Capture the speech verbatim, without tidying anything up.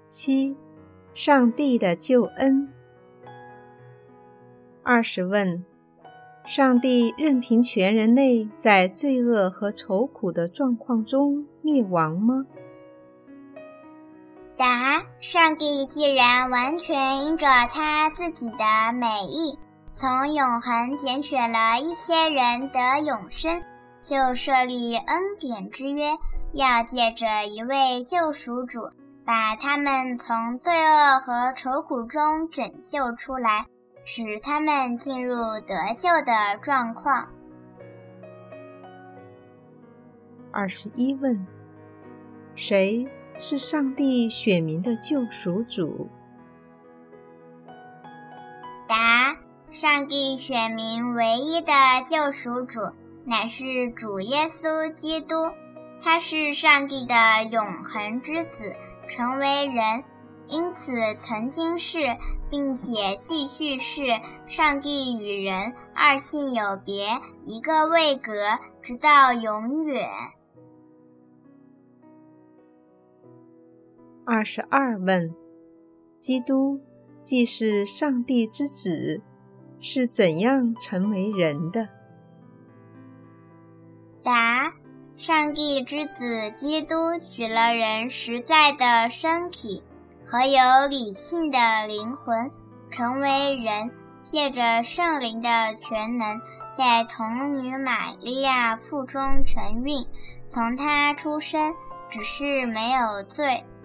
七、上帝的救恩。二十问：上帝任凭全人类在罪恶和愁苦的状况中灭亡吗？ 答：上帝既然完全因着他自己的美意，从永恒拣选了一些人得永生，就设立恩典之约，要借着一位救赎主，把他们从罪恶和愁苦中拯救出来，使他们进入得救的状况。 二十一问：谁是上帝选民的救赎主？ 答：上帝选民唯一的救赎主乃是主耶稣基督，他是上帝的永恒之子，成为人，因此曾经是并且继续是上帝与人二性有别，一个位格，直到永远。 二十二问：基督既是上帝之子，是怎样成为人的？ 答：上帝之子基督取了人实在的身体和有理性的灵魂，成为人，借着圣灵的全能，在童女玛利亚腹中承孕，从他出生，只是没有罪，